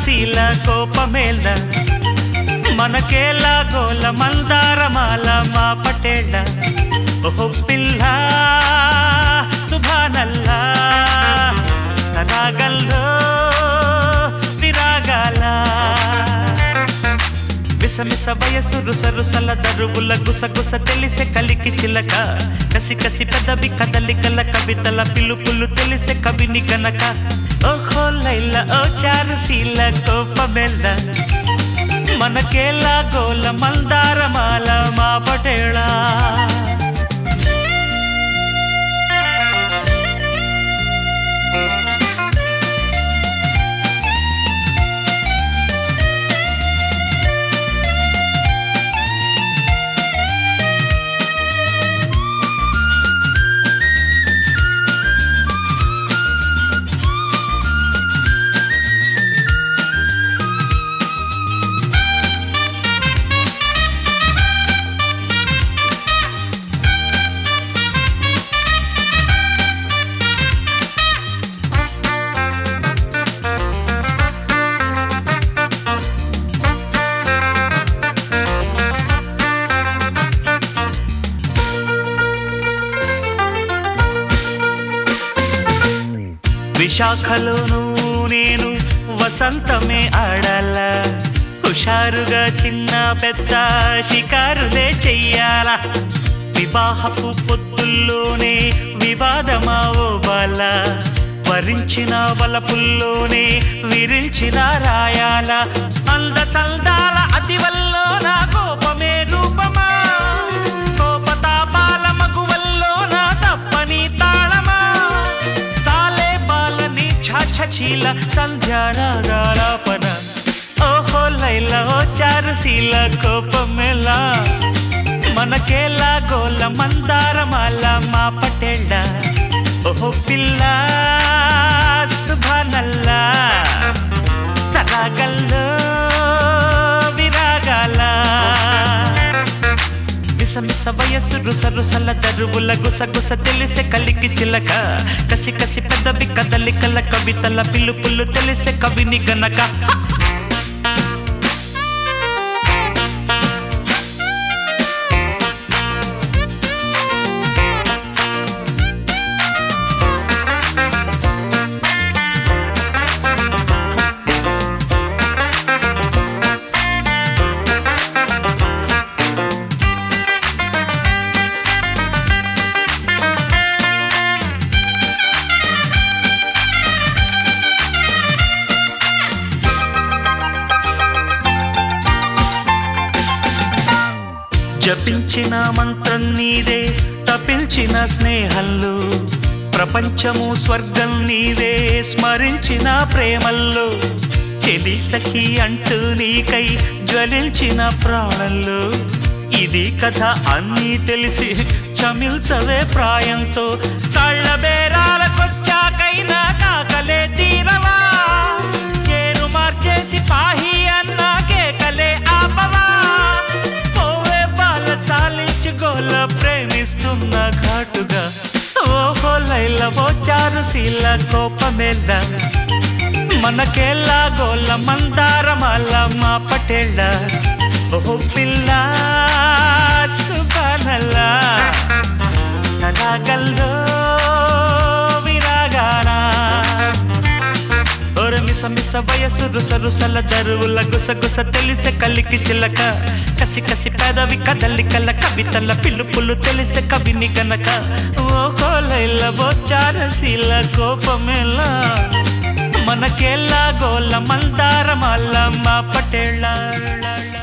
చారుశీల కోపమేళ్ళ మనకేలా గోల మందారమాల మా పటేళ్ళ ఓహో పిల్ల సుభానల్లా రాగల్లో విరాగాల మిసమిస వయసు రుసరుసల దరువుల గుసగుస తెలిసే కలికి చిలక కసి కసి పెదవి కదలికల కవితల పిలుపులు తెలిసే కవిని గనక ఓహో లైల ఓ చారుశీల కోపమెల్ల మనకేలా గోల మందారమాల మా పటేళ విశాఖలోను నేను వసంతమే ఆడాల హుషారుగా చిన్న పెద్ద షికారులే చెయ్యాల వివాహపు పొద్దుల్లోనే వివాదమా ఓ బాల వరించిన వలపుల్లోనే విరించిన రాయాల అంద చల్దాల అతివల్లో నా కోపమే రూపమా కోపతాపాల మగువల్లో నా తప్పని తాళమా చీల సంధ్యారాగాలాపన ఓహో లైల ఓ చారుశీల కోపమేలా మనకేలా గోల మందారమాల మా పటేళ్ళ ఓహో పిల్ల సుభానల్లా సరాగల్లో విరాగాల మిసమిస వయసు రుసరుసల దరువుల గుసగుస తెలిసే కలికి చిలక కసి కసి పెదవి కదలికల కవితల పిలుపులు తెలిసే కవిని గనక జపించిన మంత్రం నీదే తపించిన స్నేహంలో ప్రపంచము స్వర్గం నీదే స్మరించిన ప్రేమల్లో చెలి సఖి అంటూ నీకై జ్వలించిన ప్రాణంలో ఇది కథ అన్నీ తెలిసి చమిల్చవే ప్రాయంతో కళ్ళ బేరాలకొచ్చాకైనా కాకలే తీరవా కేరు మార్చేసి పాహి అన్నా కేకలే ఆపవా చాలించి గోల ప్రేమిస్తున్న ఘాటుగా ఓహో లైల ఓ చారుశీల కోపమేళ్ళ మనకేలా గోల మందారమాల మా పటేళ్ళ ఓహో పిల్ల సుభానల్లా సరాగల్లో విరాగాల మిసమిస వయసు రుసరుసల దరువుల గుసగుస తెలిసే కలికి చిలక కసి కసి పెదవి కదలికల కవితల పిలుపులు తెలిసే కవిని గనక ఓహో లైల ఓ చారుశీల కోపమేలా మనకేలా గోల మందారమాల మా పటేళ్ళ